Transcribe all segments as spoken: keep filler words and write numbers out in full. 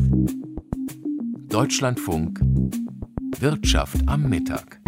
Deutschlandfunk Wirtschaft am Mittag.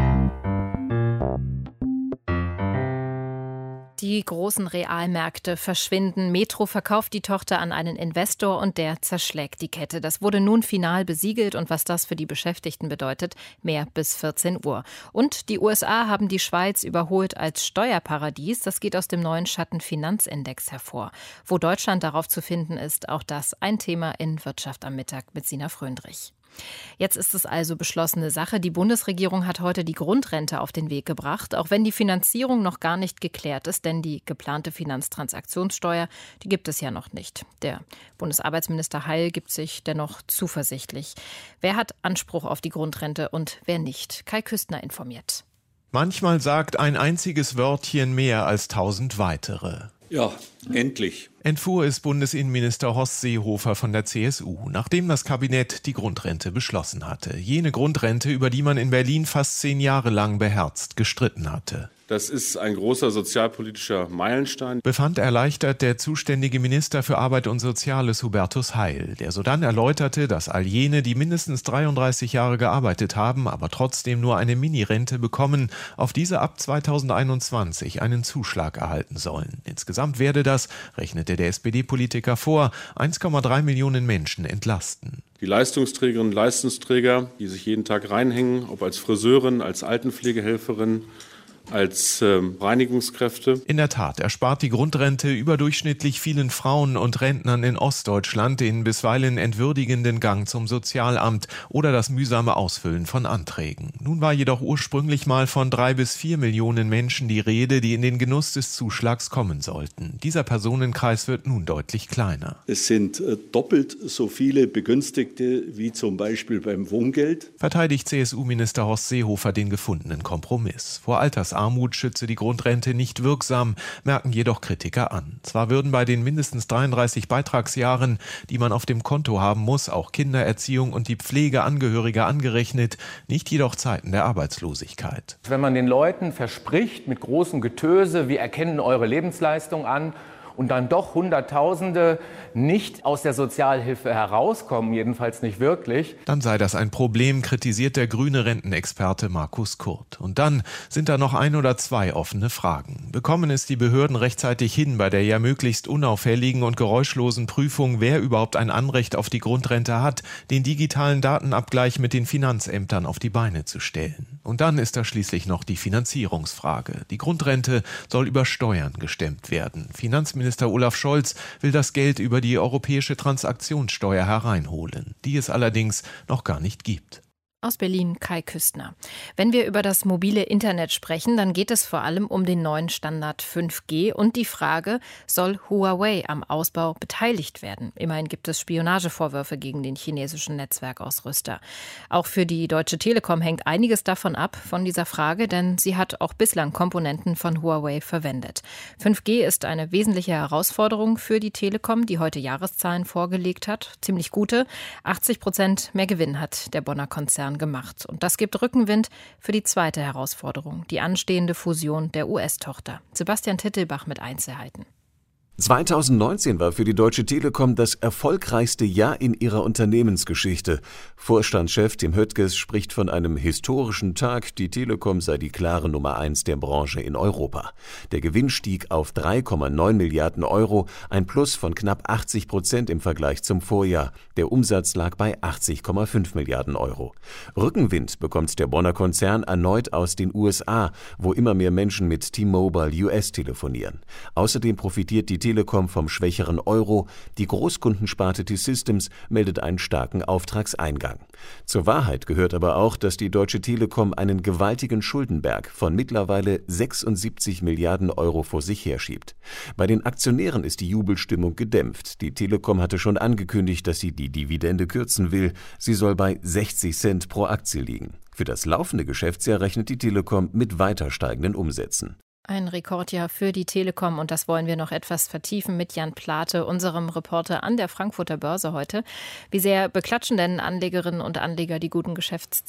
Die großen Realmärkte verschwinden. Metro verkauft die Tochter an einen Investor und der zerschlägt die Kette. Das wurde nun final besiegelt und was das für die Beschäftigten bedeutet, mehr bis vierzehn Uhr. Und die U S A haben die Schweiz überholt als Steuerparadies. Das geht aus dem neuen Schattenfinanzindex hervor. Wo Deutschland darauf zu finden ist, auch das ein Thema in Wirtschaft am Mittag mit Sina Fröndrich. Jetzt ist es also beschlossene Sache. Die Bundesregierung hat heute die Grundrente auf den Weg gebracht, auch wenn die Finanzierung noch gar nicht geklärt ist, denn die geplante Finanztransaktionssteuer, die gibt es ja noch nicht. Der Bundesarbeitsminister Heil gibt sich dennoch zuversichtlich. Wer hat Anspruch auf die Grundrente und wer nicht? Kai Küstner informiert. Manchmal sagt ein einziges Wörtchen mehr als tausend weitere. Ja, endlich. Entfuhr es Bundesinnenminister Horst Seehofer von der C S U, nachdem das Kabinett die Grundrente beschlossen hatte. Jene Grundrente, über die man in Berlin fast zehn Jahre lang beherzt gestritten hatte. Das ist ein großer sozialpolitischer Meilenstein, befand erleichtert der zuständige Minister für Arbeit und Soziales Hubertus Heil, der sodann erläuterte, dass all jene, die mindestens dreiunddreißig Jahre gearbeitet haben, aber trotzdem nur eine Minirente bekommen, auf diese ab zweitausendeinundzwanzig einen Zuschlag erhalten sollen. Insgesamt werde das, rechnete der S P D-Politiker vor, eins Komma drei Millionen Menschen entlasten. Die Leistungsträgerinnen und Leistungsträger, die sich jeden Tag reinhängen, ob als Friseurin, als Altenpflegehelferin, als äh, Reinigungskräfte. In der Tat erspart die Grundrente überdurchschnittlich vielen Frauen und Rentnern in Ostdeutschland den bisweilen entwürdigenden Gang zum Sozialamt oder das mühsame Ausfüllen von Anträgen. Nun war jedoch ursprünglich mal von drei bis vier Millionen Menschen die Rede, die in den Genuss des Zuschlags kommen sollten. Dieser Personenkreis wird nun deutlich kleiner. Es sind äh, doppelt so viele Begünstigte wie zum Beispiel beim Wohngeld. Verteidigt C S U-Minister Horst Seehofer den gefundenen Kompromiss. Vor Alters Armut schütze die Grundrente nicht wirksam, merken jedoch Kritiker an. Zwar würden bei den mindestens dreiunddreißig Beitragsjahren, die man auf dem Konto haben muss, auch Kindererziehung und die Pflege Angehöriger angerechnet, nicht jedoch Zeiten der Arbeitslosigkeit. Wenn man den Leuten verspricht mit großem Getöse, wir erkennen eure Lebensleistung an, und dann doch Hunderttausende nicht aus der Sozialhilfe herauskommen, jedenfalls nicht wirklich. Dann sei das ein Problem, kritisiert der grüne Rentenexperte Markus Kurt. Und dann sind da noch ein oder zwei offene Fragen. Bekommen es die Behörden rechtzeitig hin, bei der ja möglichst unauffälligen und geräuschlosen Prüfung, wer überhaupt ein Anrecht auf die Grundrente hat, den digitalen Datenabgleich mit den Finanzämtern auf die Beine zu stellen? Und dann ist da schließlich noch die Finanzierungsfrage. Die Grundrente soll über Steuern gestemmt werden. Finanzminister Minister Olaf Scholz will das Geld über die europäische Transaktionssteuer hereinholen, die es allerdings noch gar nicht gibt. Aus Berlin Kai Küstner. Wenn wir über das mobile Internet sprechen, dann geht es vor allem um den neuen Standard fünf G und die Frage, soll Huawei am Ausbau beteiligt werden? Immerhin gibt es Spionagevorwürfe gegen den chinesischen Netzwerkausrüster. Auch für die Deutsche Telekom hängt einiges davon ab, von dieser Frage, denn sie hat auch bislang Komponenten von Huawei verwendet. fünf G ist eine wesentliche Herausforderung für die Telekom, die heute Jahreszahlen vorgelegt hat. Ziemlich gute. achtzig Prozent mehr Gewinn hat der Bonner Konzern gemacht. Und das gibt Rückenwind für die zweite Herausforderung, die anstehende Fusion der U S-Tochter. Sebastian Tittelbach mit Einzelheiten. zweitausendneunzehn war für die Deutsche Telekom das erfolgreichste Jahr in ihrer Unternehmensgeschichte. Vorstandschef Tim Höttges spricht von einem historischen Tag. Die Telekom sei die klare Nummer eins der Branche in Europa. Der Gewinn stieg auf drei Komma neun Milliarden Euro, ein Plus von knapp achtzig Prozent im Vergleich zum Vorjahr. Der Umsatz lag bei achtzig Komma fünf Milliarden Euro. Rückenwind bekommt der Bonner Konzern erneut aus den U S A, wo immer mehr Menschen mit T-Mobile U S telefonieren. Außerdem profitiert die Telekom vom schwächeren Euro. Die Großkundensparte T-Systems meldet einen starken Auftragseingang. Zur Wahrheit gehört aber auch, dass die Deutsche Telekom einen gewaltigen Schuldenberg von mittlerweile sechsundsiebzig Milliarden Euro vor sich herschiebt. Bei den Aktionären ist die Jubelstimmung gedämpft. Die Telekom hatte schon angekündigt, dass sie die Dividende kürzen will. Sie soll bei sechzig Cent pro Aktie liegen. Für das laufende Geschäftsjahr rechnet die Telekom mit weiter steigenden Umsätzen. Ein Rekordjahr für die Telekom und das wollen wir noch etwas vertiefen mit Jan Plate, unserem Reporter an der Frankfurter Börse heute. Wie sehr beklatschen denn Anlegerinnen und Anleger die guten Geschäftszahlen?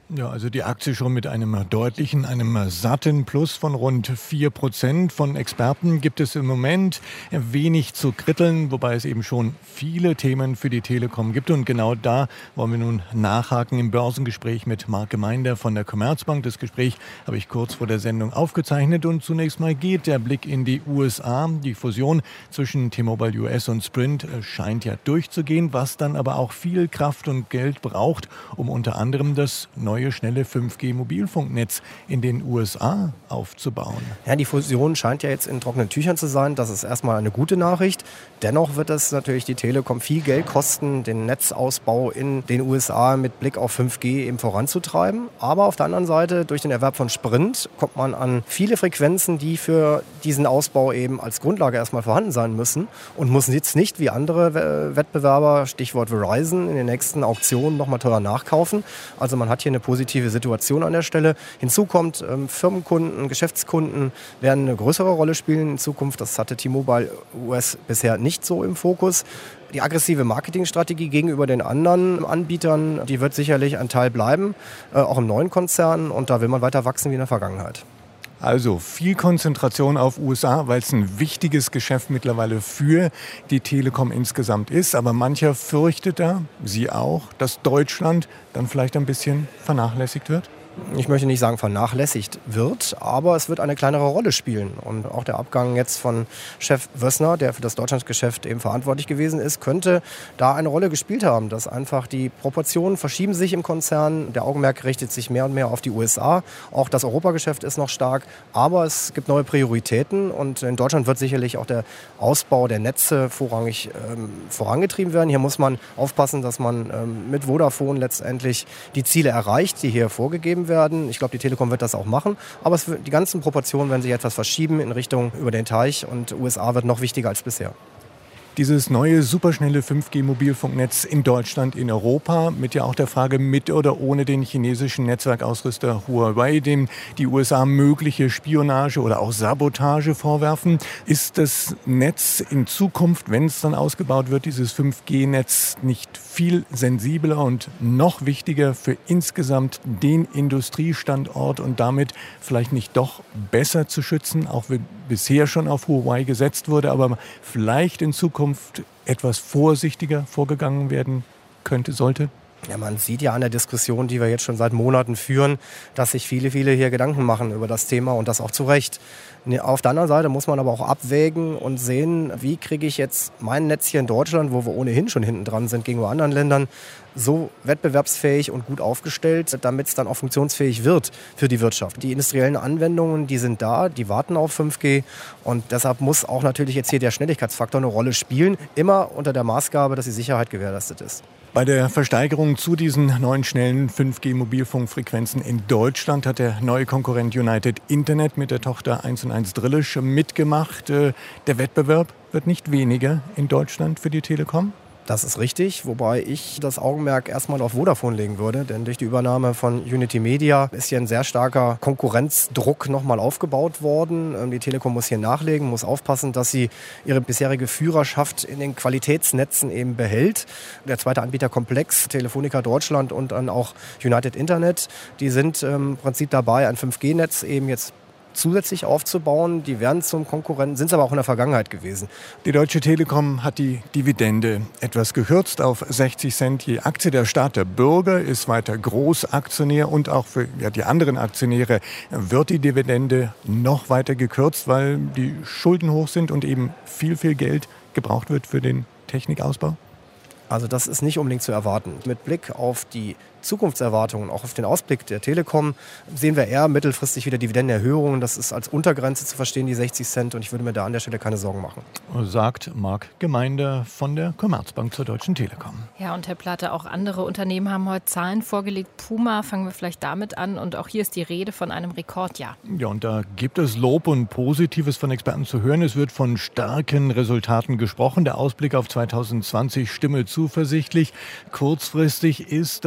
Ja, also die Aktie schon mit einem deutlichen, einem satten Plus von rund vier Prozent. Von Experten gibt es im Moment wenig zu kritteln, wobei es eben schon viele Themen für die Telekom gibt. Und genau da wollen wir nun nachhaken im Börsengespräch mit Marc Gemeinder von der Commerzbank. Das Gespräch habe ich kurz vor der Sendung aufgezeichnet. Und zunächst mal geht der Blick in die U S A. Die Fusion zwischen T-Mobile U S und Sprint scheint ja durchzugehen, was dann aber auch viel Kraft und Geld braucht, um unter anderem das neue schnelle fünf G Mobilfunknetz in den U S A aufzubauen. Ja, die Fusion scheint ja jetzt in trockenen Tüchern zu sein. Das ist erstmal eine gute Nachricht. Dennoch wird es natürlich die Telekom viel Geld kosten, den Netzausbau in den U S A mit Blick auf fünf G eben voranzutreiben. Aber auf der anderen Seite, durch den Erwerb von Sprint, kommt man an viele Frequenzen, die für diesen Ausbau eben als Grundlage erstmal vorhanden sein müssen und muss jetzt nicht wie andere Wettbewerber, Stichwort Verizon, in den nächsten Auktionen nochmal teuer nachkaufen. Also man hat hier eine positive Situation an der Stelle. Hinzu kommt, ähm, Firmenkunden, Geschäftskunden werden eine größere Rolle spielen in Zukunft. Das hatte T-Mobile U S bisher nicht so im Fokus. Die aggressive Marketingstrategie gegenüber den anderen Anbietern, die wird sicherlich ein Teil bleiben, äh, auch im neuen Konzern. Und da will man weiter wachsen wie in der Vergangenheit. Also viel Konzentration auf U S A, weil es ein wichtiges Geschäft mittlerweile für die Telekom insgesamt ist. Aber mancher fürchtet da, Sie auch, dass Deutschland dann vielleicht ein bisschen vernachlässigt wird? Ich möchte nicht sagen vernachlässigt wird, aber es wird eine kleinere Rolle spielen. Und auch der Abgang jetzt von Chef Wössner, der für das Deutschlandgeschäft eben verantwortlich gewesen ist, könnte da eine Rolle gespielt haben, dass einfach die Proportionen verschieben sich im Konzern. Der Augenmerk richtet sich mehr und mehr auf die U S A. Auch das Europageschäft ist noch stark, aber es gibt neue Prioritäten und in Deutschland wird sicherlich auch der Ausbau der Netze vorrangig ähm, vorangetrieben werden. Hier muss man aufpassen, dass man ähm, mit Vodafone letztendlich die Ziele erreicht, die hier vorgegeben werden. werden. Ich glaube, die Telekom wird das auch machen. Aber es wird, die ganzen Proportionen werden sich etwas verschieben in Richtung über den Teich und U S A wird noch wichtiger als bisher. Dieses neue superschnelle fünf G Mobilfunknetz in Deutschland, in Europa, mit ja auch der Frage mit oder ohne den chinesischen Netzwerkausrüster Huawei, dem die U S A mögliche Spionage oder auch Sabotage vorwerfen. Ist das Netz in Zukunft, wenn es dann ausgebaut wird, dieses fünf G Netz nicht viel sensibler und noch wichtiger für insgesamt den Industriestandort und damit vielleicht nicht doch besser zu schützen, auch wenn bisher schon auf Huawei gesetzt wurde, aber vielleicht in Zukunft etwas vorsichtiger vorgegangen werden könnte, sollte? Ja, man sieht ja an der Diskussion, die wir jetzt schon seit Monaten führen, dass sich viele, viele hier Gedanken machen über das Thema und das auch zu Recht. Auf der anderen Seite muss man aber auch abwägen und sehen, wie kriege ich jetzt mein Netz hier in Deutschland, wo wir ohnehin schon hinten dran sind gegenüber anderen Ländern, so wettbewerbsfähig und gut aufgestellt, damit es dann auch funktionsfähig wird für die Wirtschaft. Die industriellen Anwendungen, die sind da, die warten auf fünf G und deshalb muss auch natürlich jetzt hier der Schnelligkeitsfaktor eine Rolle spielen, immer unter der Maßgabe, dass die Sicherheit gewährleistet ist. Bei der Versteigerung zu diesen neuen schnellen fünf G Mobilfunkfrequenzen in Deutschland hat der neue Konkurrent United Internet mit der Tochter eins und eins Drillisch mitgemacht. Der Wettbewerb wird nicht weniger in Deutschland für die Telekom? Das ist richtig, wobei ich das Augenmerk erstmal auf Vodafone legen würde, denn durch die Übernahme von Unity Media ist hier ein sehr starker Konkurrenzdruck nochmal aufgebaut worden. Die Telekom muss hier nachlegen, muss aufpassen, dass sie ihre bisherige Führerschaft in den Qualitätsnetzen eben behält. Der zweite Anbieter Komplex, Telefonica Deutschland und dann auch United Internet, die sind im Prinzip dabei, ein fünf G Netz eben jetzt zusätzlich aufzubauen. Die werden zum Konkurrenten, sind es aber auch in der Vergangenheit gewesen. Die Deutsche Telekom hat die Dividende etwas gekürzt auf sechzig Cent je Aktie. Der Staat der Bürger ist weiter Großaktionär und auch für ja, die anderen Aktionäre wird die Dividende noch weiter gekürzt, weil die Schulden hoch sind und eben viel, viel Geld gebraucht wird für den Technikausbau. Also das ist nicht unbedingt zu erwarten. Mit Blick auf die Zukunftserwartungen, auch auf den Ausblick der Telekom, sehen wir eher mittelfristig wieder Dividendenerhöhungen. Das ist als Untergrenze zu verstehen, die sechzig Cent. Und ich würde mir da an der Stelle keine Sorgen machen. Sagt Marc Gemeinder von der Commerzbank zur Deutschen Telekom. Ja, und Herr Platte, auch andere Unternehmen haben heute Zahlen vorgelegt. Puma, fangen wir vielleicht damit an. Und auch hier ist die Rede von einem Rekordjahr. Ja, und da gibt es Lob und Positives von Experten zu hören. Es wird von starken Resultaten gesprochen. Der Ausblick auf zwanzig zwanzig stimme zuversichtlich. Kurzfristig ist da das Thema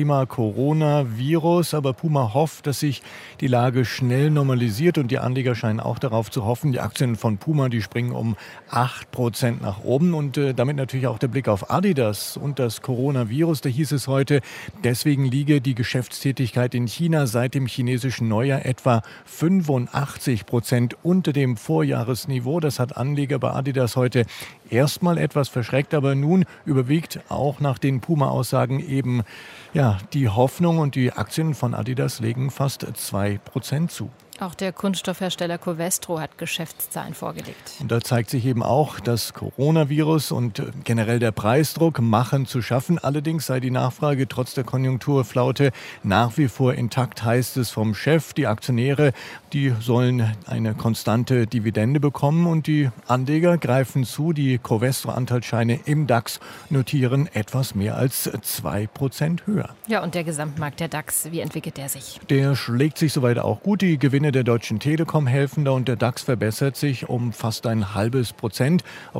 Thema Coronavirus. Aber Puma hofft, dass sich die Lage schnell normalisiert und die Anleger scheinen auch darauf zu hoffen. Die Aktien von Puma, die springen um acht Prozent nach oben und äh, damit natürlich auch der Blick auf Adidas und das Coronavirus. Da hieß es heute, deswegen liege die Geschäftstätigkeit in China seit dem chinesischen Neujahr etwa fünfundachtzig Prozent unter dem Vorjahresniveau. Das hat Anleger bei Adidas heute erstmal etwas verschreckt, aber nun überwiegt auch nach den Puma-Aussagen eben ja, die Hoffnung und die Aktien von Adidas legen fast zwei Prozent zu. Auch der Kunststoffhersteller Covestro hat Geschäftszahlen vorgelegt. Und da zeigt sich eben auch, das Coronavirus und generell der Preisdruck machen zu schaffen. Allerdings sei die Nachfrage trotz der Konjunkturflaute nach wie vor intakt, heißt es vom Chef. Die Aktionäre, die sollen eine konstante Dividende bekommen und die Anleger greifen zu. Die Covestro-Anteilsscheine im DAX notieren etwas mehr als zwei Prozent höher. Ja, und der Gesamtmarkt der DAX, wie entwickelt der sich? Der schlägt sich soweit auch gut. Die Gewinne der Deutschen Telekom helfen da und der DAX verbessert sich um fast ein halbes Prozent auf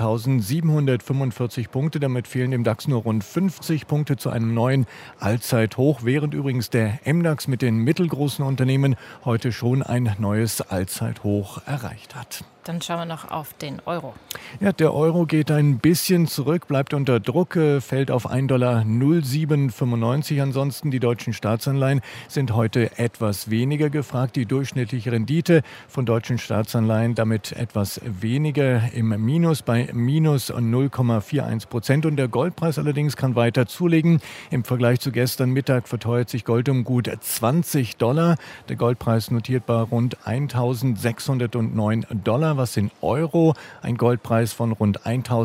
dreizehntausendsiebenhundertfünfundvierzig Punkte. Damit fehlen dem DAX nur rund fünfzig Punkte zu einem neuen Allzeithoch, während übrigens der M DAX mit den mittelgroßen Unternehmen heute schon ein neues Allzeithoch erreicht hat. Dann schauen wir noch auf den Euro. Ja, der Euro geht ein bisschen zurück, bleibt unter Druck, fällt auf ein Komma null sieben fünfundneunzig. Ansonsten die deutschen Staatsanleihen sind heute etwas weniger gefragt. Die durchschnittliche Rendite von deutschen Staatsanleihen damit etwas weniger im Minus bei minus null Komma einundvierzig Prozent. Und der Goldpreis allerdings kann weiter zulegen. Im Vergleich zu gestern Mittag verteuert sich Gold um gut zwanzig Dollar. Der Goldpreis notiert bei rund eintausendsechshundertneun Dollar. Was in Euro ein Goldpreis von rund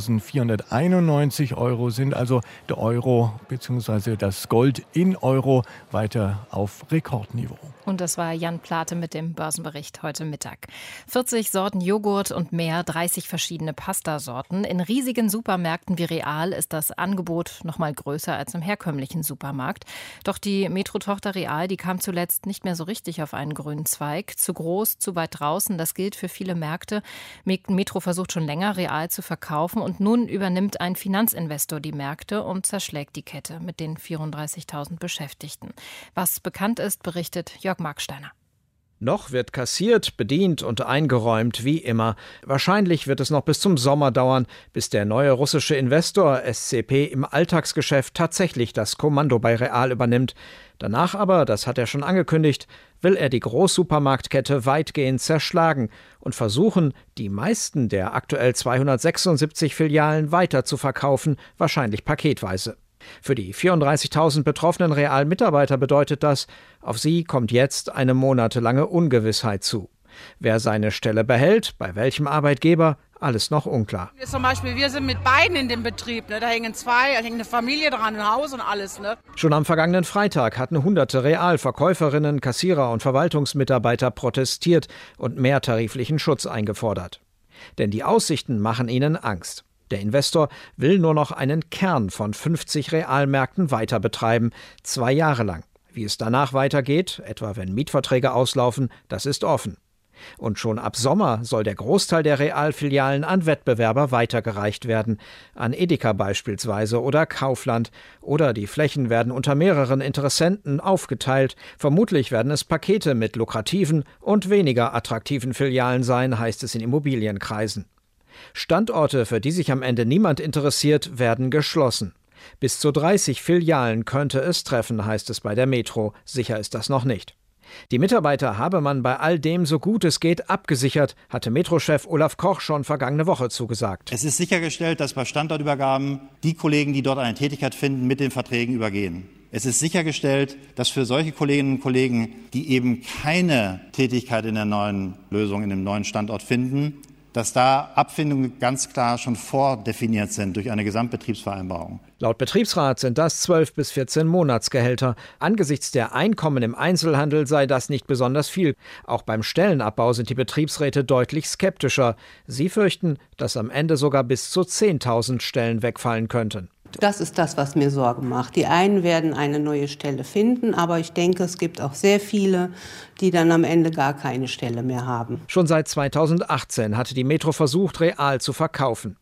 eintausendvierhunderteinundneunzig Euro sind. Also der Euro bzw. das Gold in Euro weiter auf Rekordniveau. Und das war Jan Plate mit dem Börsenbericht heute Mittag. vierzig Sorten Joghurt und mehr, dreißig verschiedene Pastasorten. In riesigen Supermärkten wie Real ist das Angebot noch mal größer als im herkömmlichen Supermarkt. Doch die Metro-Tochter Real, die kam zuletzt nicht mehr so richtig auf einen grünen Zweig. Zu groß, zu weit draußen, das gilt für viele Märkte. Metro versucht schon länger, Real zu verkaufen und nun übernimmt ein Finanzinvestor die Märkte und zerschlägt die Kette mit den vierunddreißigtausend Beschäftigten. Was bekannt ist, berichtet Jörg Marksteiner. Noch wird kassiert, bedient und eingeräumt, wie immer. Wahrscheinlich wird es noch bis zum Sommer dauern, bis der neue russische Investor S C P im Alltagsgeschäft tatsächlich das Kommando bei Real übernimmt. Danach aber, das hat er schon angekündigt, will er die Großsupermarktkette weitgehend zerschlagen und versuchen, die meisten der aktuell zweihundertsechsundsiebzig Filialen weiter zu verkaufen, wahrscheinlich paketweise. Für die vierunddreißigtausend betroffenen Real-Mitarbeiter bedeutet das, auf sie kommt jetzt eine monatelange Ungewissheit zu. Wer seine Stelle behält, bei welchem Arbeitgeber, alles noch unklar. Zum Beispiel, wir sind mit beiden in dem Betrieb, ne? Da hängen zwei, da hängt eine Familie dran, ein Haus und alles. Ne? Schon am vergangenen Freitag hatten hunderte Real-Verkäuferinnen, Kassierer und Verwaltungsmitarbeiter protestiert und mehr tariflichen Schutz eingefordert. Denn die Aussichten machen ihnen Angst. Der Investor will nur noch einen Kern von fünfzig Realmärkten weiter betreiben, zwei Jahre lang. Wie es danach weitergeht, etwa wenn Mietverträge auslaufen, das ist offen. Und schon ab Sommer soll der Großteil der Real-Filialen an Wettbewerber weitergereicht werden, an Edeka beispielsweise oder Kaufland, oder die Flächen werden unter mehreren Interessenten aufgeteilt. Vermutlich werden es Pakete mit lukrativen und weniger attraktiven Filialen sein, heißt es in Immobilienkreisen. Standorte, für die sich am Ende niemand interessiert, werden geschlossen. Bis zu dreißig Filialen könnte es treffen, heißt es bei der Metro. Sicher ist das noch nicht. Die Mitarbeiter habe man bei all dem so gut es geht abgesichert, hatte Metro-Chef Olaf Koch schon vergangene Woche zugesagt. Es ist sichergestellt, dass bei Standortübergaben die Kollegen, die dort eine Tätigkeit finden, mit den Verträgen übergehen. Es ist sichergestellt, dass für solche Kolleginnen und Kollegen, die eben keine Tätigkeit in der neuen Lösung, in dem neuen Standort finden, dass da Abfindungen ganz klar schon vordefiniert sind durch eine Gesamtbetriebsvereinbarung. Laut Betriebsrat sind das zwölf bis vierzehn Monatsgehälter. Angesichts der Einkommen im Einzelhandel sei das nicht besonders viel. Auch beim Stellenabbau sind die Betriebsräte deutlich skeptischer. Sie fürchten, dass am Ende sogar bis zu zehntausend Stellen wegfallen könnten. Das ist das, was mir Sorgen macht. Die einen werden eine neue Stelle finden, aber ich denke, es gibt auch sehr viele, die dann am Ende gar keine Stelle mehr haben. Schon seit zweitausendachtzehn hatte die Metro versucht, Real zu verkaufen.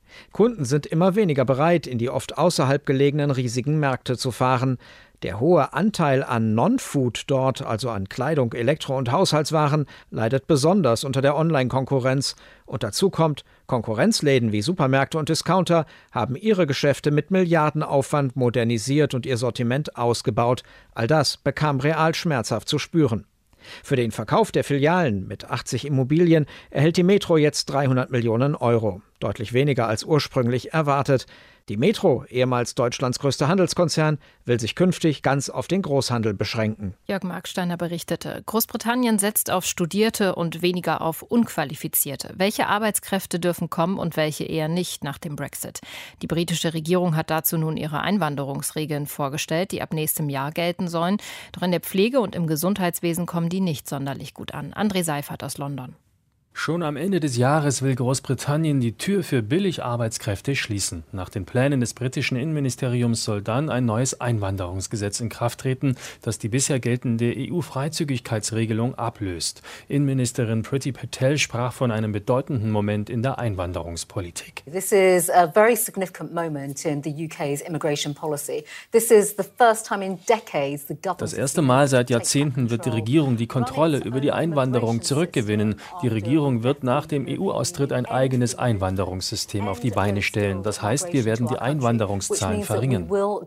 Kunden sind immer weniger bereit, in die oft außerhalb gelegenen riesigen Märkte zu fahren. Der hohe Anteil an Non-Food dort, also an Kleidung, Elektro- und Haushaltswaren, leidet besonders unter der Online-Konkurrenz. Und dazu kommt, Konkurrenzläden wie Supermärkte und Discounter haben ihre Geschäfte mit Milliardenaufwand modernisiert und ihr Sortiment ausgebaut. All das bekam Real schmerzhaft zu spüren. Für den Verkauf der Filialen mit achtzig Immobilien erhält die Metro jetzt dreihundert Millionen Euro. Deutlich weniger als ursprünglich erwartet. Die Metro, ehemals Deutschlands größter Handelskonzern, will sich künftig ganz auf den Großhandel beschränken. Jörg Marksteiner berichtete, Großbritannien setzt auf Studierte und weniger auf Unqualifizierte. Welche Arbeitskräfte dürfen kommen und welche eher nicht nach dem Brexit? Die britische Regierung hat dazu nun ihre Einwanderungsregeln vorgestellt, die ab nächstem Jahr gelten sollen. Doch in der Pflege und im Gesundheitswesen kommen die nicht sonderlich gut an. André Seifert aus London. Schon am Ende des Jahres will Großbritannien die Tür für Billigarbeitskräfte schließen. Nach den Plänen des britischen Innenministeriums soll dann ein neues Einwanderungsgesetz in Kraft treten, das die bisher geltende E U-Freizügigkeitsregelung ablöst. Innenministerin Priti Patel sprach von einem bedeutenden Moment in der Einwanderungspolitik. This is a very significant moment in the U K's immigration policy. This is the first time in decades the government. Das erste Mal seit Jahrzehnten wird die Regierung die Kontrolle über die Einwanderung zurückgewinnen. Die Regierung wird nach dem E U-Austritt ein eigenes Einwanderungssystem auf die Beine stellen. Das heißt, wir werden die Einwanderungszahlen verringern.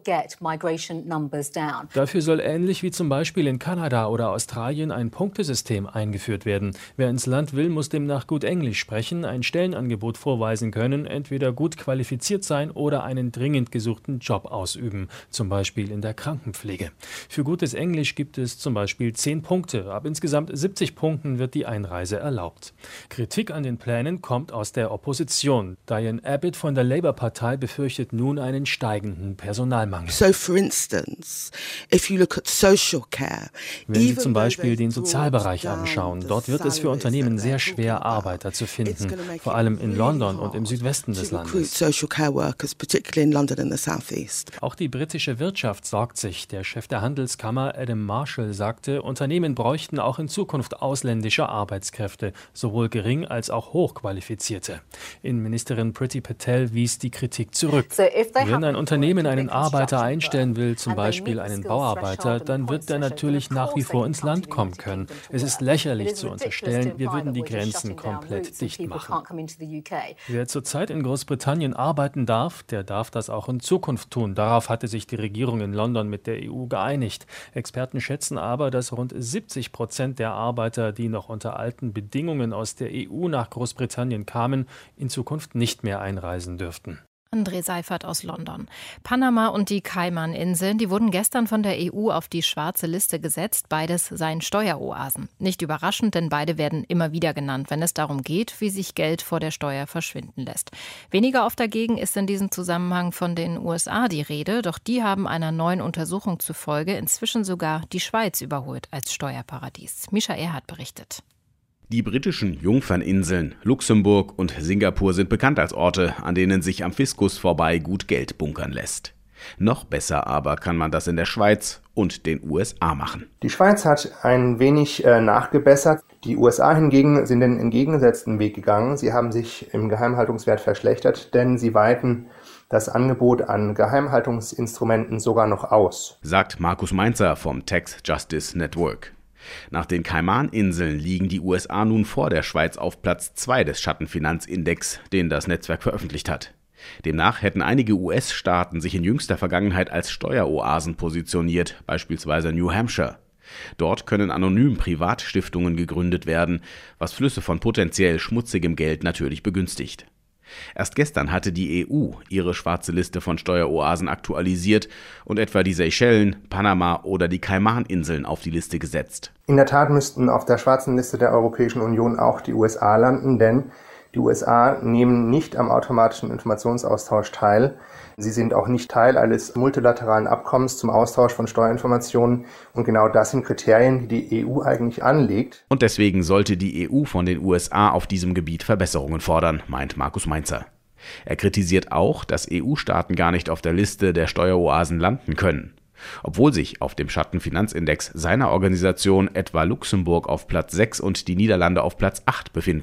Dafür soll ähnlich wie zum Beispiel in Kanada oder Australien ein Punktesystem eingeführt werden. Wer ins Land will, muss demnach gut Englisch sprechen, ein Stellenangebot vorweisen können, entweder gut qualifiziert sein oder einen dringend gesuchten Job ausüben, zum Beispiel in der Krankenpflege. Für gutes Englisch gibt es zum Beispiel zehn Punkte. Ab insgesamt siebzig Punkten wird die Einreise erlaubt. Kritik an den Plänen kommt aus der Opposition. Diane Abbott von der Labour-Partei befürchtet nun einen steigenden Personalmangel. So for instance, if you look at social care, Wenn Sie zum Beispiel den Sozialbereich anschauen, dort wird es für Unternehmen sehr schwer, Arbeiter zu finden, vor allem in London und im Südwesten des Landes. Auch die britische Wirtschaft sorgt sich. Der Chef der Handelskammer, Adam Marshall, sagte, Unternehmen bräuchten auch in Zukunft ausländische Arbeitskräfte, sowohl gering als auch hochqualifizierte. Innenministerin Priti Patel wies die Kritik zurück. Wenn ein Unternehmen einen Arbeiter einstellen will, zum Beispiel einen Bauarbeiter, dann wird der natürlich nach wie vor ins Land kommen können. Es ist lächerlich zu unterstellen, wir würden die Grenzen komplett dicht machen. Wer zurzeit in Großbritannien arbeiten darf, der darf das auch in Zukunft tun. Darauf hatte sich die Regierung in London mit der E U geeinigt. Experten schätzen aber, dass rund siebzig Prozent der Arbeiter, die noch unter alten Bedingungen aus der E U nach Großbritannien kamen, in Zukunft nicht mehr einreisen dürften. André Seifert aus London. Panama und die Kaimaninseln, die wurden gestern von der E U auf die schwarze Liste gesetzt. Beides seien Steueroasen. Nicht überraschend, denn beide werden immer wieder genannt, wenn es darum geht, wie sich Geld vor der Steuer verschwinden lässt. Weniger oft dagegen ist in diesem Zusammenhang von den U S A die Rede, doch die haben einer neuen Untersuchung zufolge inzwischen sogar die Schweiz überholt als Steuerparadies. Mischa Erhardt berichtet. Die britischen Jungferninseln, Luxemburg und Singapur sind bekannt als Orte, an denen sich am Fiskus vorbei gut Geld bunkern lässt. Noch besser aber kann man das in der Schweiz und den U S A machen. Die Schweiz hat ein wenig äh, nachgebessert. Die U S A hingegen sind den entgegengesetzten Weg gegangen. Sie haben sich im Geheimhaltungswert verschlechtert, denn sie weiten das Angebot an Geheimhaltungsinstrumenten sogar noch aus, sagt Markus Mainzer vom Tax Justice Network. Nach den Kaimaninseln liegen die U S A nun vor der Schweiz auf Platz zwei des Schattenfinanzindex, den das Netzwerk veröffentlicht hat. Demnach hätten einige U S-Staaten sich in jüngster Vergangenheit als Steueroasen positioniert, beispielsweise New Hampshire. Dort können anonym Privatstiftungen gegründet werden, was Flüsse von potenziell schmutzigem Geld natürlich begünstigt. Erst gestern hatte die E U ihre schwarze Liste von Steueroasen aktualisiert und etwa die Seychellen, Panama oder die Kaimaninseln auf die Liste gesetzt. In der Tat müssten auf der schwarzen Liste der Europäischen Union auch die U S A landen, denn die U S A nehmen nicht am automatischen Informationsaustausch teil. Sie sind auch nicht Teil eines multilateralen Abkommens zum Austausch von Steuerinformationen. Und genau das sind Kriterien, die die E U eigentlich anlegt. Und deswegen sollte die E U von den U S A auf diesem Gebiet Verbesserungen fordern, meint Markus Mainzer. Er kritisiert auch, dass E U-Staaten gar nicht auf der Liste der Steueroasen landen können. Obwohl sich auf dem Schattenfinanzindex seiner Organisation etwa Luxemburg auf Platz sechs und die Niederlande auf Platz acht befinden.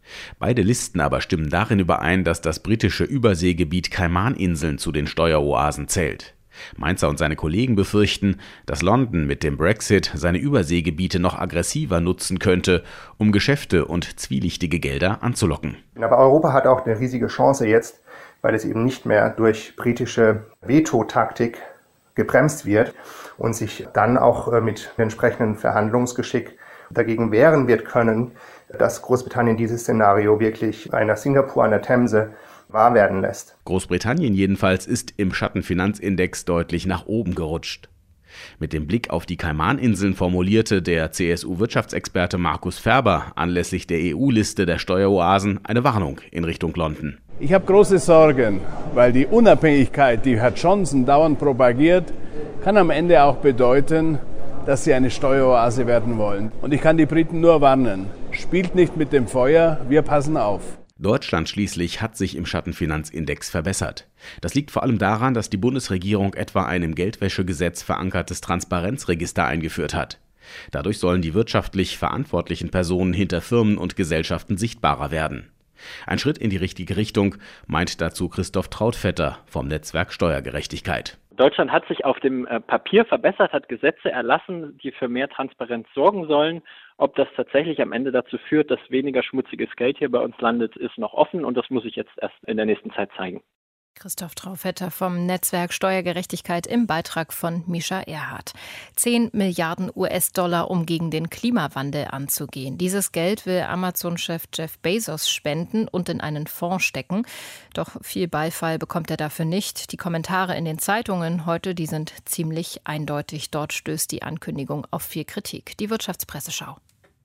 Beide Listen aber stimmen darin überein, dass das britische Überseegebiet Kaimaninseln zu den Steueroasen zählt. Mainzer und seine Kollegen befürchten, dass London mit dem Brexit seine Überseegebiete noch aggressiver nutzen könnte, um Geschäfte und zwielichtige Gelder anzulocken. Aber Europa hat auch eine riesige Chance jetzt, weil es eben nicht mehr durch britische Veto-Taktik gebremst wird und sich dann auch mit entsprechendem Verhandlungsgeschick dagegen wehren wird können, dass Großbritannien dieses Szenario wirklich einer Singapur an der Themse wahr werden lässt. Großbritannien jedenfalls ist im Schattenfinanzindex deutlich nach oben gerutscht. Mit dem Blick auf die Kaimaninseln formulierte der C S U-Wirtschaftsexperte Markus Ferber anlässlich der E U-Liste der Steueroasen eine Warnung in Richtung London. Ich habe große Sorgen, weil die Unabhängigkeit, die Herr Johnson dauernd propagiert, kann am Ende auch bedeuten, dass sie eine Steueroase werden wollen. Und ich kann die Briten nur warnen, spielt nicht mit dem Feuer, wir passen auf. Deutschland schließlich hat sich im Schattenfinanzindex verbessert. Das liegt vor allem daran, dass die Bundesregierung etwa ein im Geldwäschegesetz verankertes Transparenzregister eingeführt hat. Dadurch sollen die wirtschaftlich verantwortlichen Personen hinter Firmen und Gesellschaften sichtbarer werden. Ein Schritt in die richtige Richtung, meint dazu Christoph Trautvetter vom Netzwerk Steuergerechtigkeit. Deutschland hat sich auf dem Papier verbessert, hat Gesetze erlassen, die für mehr Transparenz sorgen sollen. Ob das tatsächlich am Ende dazu führt, dass weniger schmutziges Geld hier bei uns landet, ist noch offen und das muss sich jetzt erst in der nächsten Zeit zeigen. Christoph Trautvetter vom Netzwerk Steuergerechtigkeit im Beitrag von Mischa Erhardt. Zehn Milliarden U S-Dollar, um gegen den Klimawandel anzugehen. Dieses Geld will Amazon-Chef Jeff Bezos spenden und in einen Fonds stecken. Doch viel Beifall bekommt er dafür nicht. Die Kommentare in den Zeitungen heute, die sind ziemlich eindeutig. Dort stößt die Ankündigung auf viel Kritik. Die Wirtschaftspresseschau.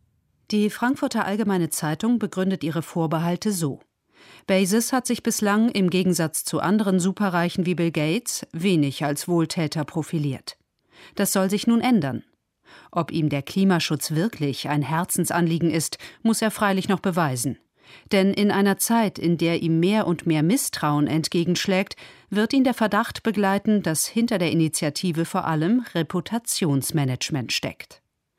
Die Frankfurter Allgemeine Zeitung begründet ihre Vorbehalte so: Bezos hat sich bislang im Gegensatz zu anderen Superreichen wie Bill Gates wenig als Wohltäter profiliert. Das soll sich nun ändern. Ob ihm der Klimaschutz wirklich ein Herzensanliegen ist, muss er freilich noch beweisen. Denn in einer Zeit, in der ihm mehr und mehr Misstrauen entgegenschlägt, wird ihn der Verdacht begleiten, dass hinter der Initiative vor allem Reputationsmanagement steckt.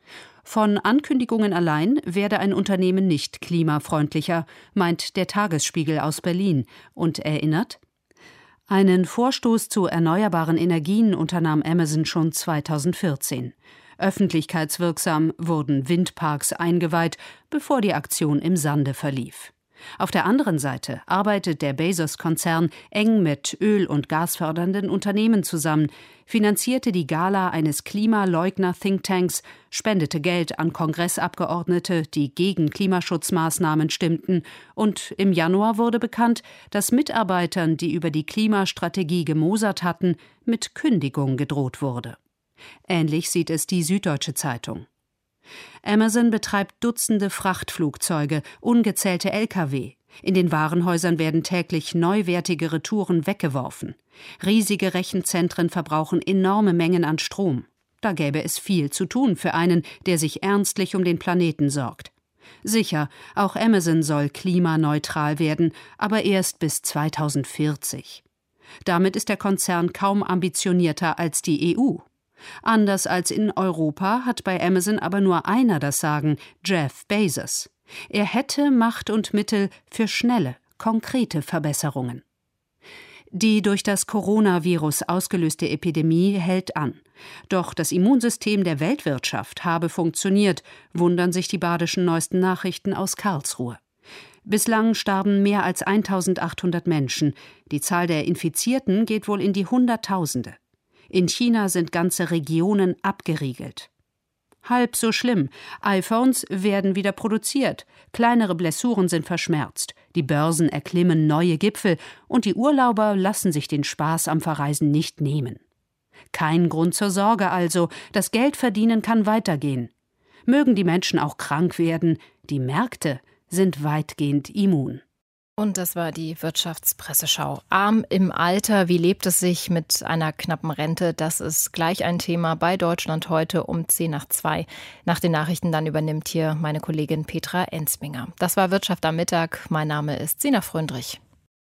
Von Ankündigungen allein werde ein Unternehmen nicht klimafreundlicher, meint der Tagesspiegel aus Berlin und erinnert: Einen Vorstoß zu erneuerbaren Energien unternahm Amazon schon zweitausendvierzehn. Öffentlichkeitswirksam wurden Windparks eingeweiht, bevor die Aktion im Sande verlief. Auf der anderen Seite arbeitet der Bezos-Konzern eng mit öl- und gasfördernden Unternehmen zusammen, finanzierte die Gala eines Klimaleugner-Thinktanks, spendete Geld an Kongressabgeordnete, die gegen Klimaschutzmaßnahmen stimmten, und im Januar wurde bekannt, dass Mitarbeitern, die über die Klimastrategie gemosert hatten, mit Kündigung gedroht wurde. Ähnlich sieht es die Süddeutsche Zeitung. Amazon betreibt Dutzende Frachtflugzeuge, ungezählte L K W. In den Warenhäusern werden täglich neuwertige Retouren weggeworfen. Riesige Rechenzentren verbrauchen enorme Mengen an Strom. Da gäbe es viel zu tun für einen, der sich ernstlich um den Planeten sorgt. Sicher, auch Amazon soll klimaneutral werden, aber erst bis zweitausendvierzig. Damit ist der Konzern kaum ambitionierter als die E U. Anders als in Europa hat bei Amazon aber nur einer das Sagen: Jeff Bezos. Er hätte Macht und Mittel für schnelle, konkrete Verbesserungen. Die durch das Coronavirus ausgelöste Epidemie hält an. Doch das Immunsystem der Weltwirtschaft habe funktioniert, wundern sich die badischen neuesten Nachrichten aus Karlsruhe. Bislang starben mehr als eintausendachthundert Menschen. Die Zahl der Infizierten geht wohl in die Hunderttausende. In China sind ganze Regionen abgeriegelt. Halb so schlimm. iPhones werden wieder produziert. Kleinere Blessuren sind verschmerzt. Die Börsen erklimmen neue Gipfel und die Urlauber lassen sich den Spaß am Verreisen nicht nehmen. Kein Grund zur Sorge also. Das Geldverdienen kann weitergehen. Mögen die Menschen auch krank werden, die Märkte sind weitgehend immun. Und das war die Wirtschaftspresseschau. Arm im Alter, wie lebt es sich mit einer knappen Rente? Das ist gleich ein Thema bei Deutschland heute um zehn nach zwei. Nach den Nachrichten dann übernimmt hier meine Kollegin Petra Ensminger. Das war Wirtschaft am Mittag. Mein Name ist Sina Fröndrich.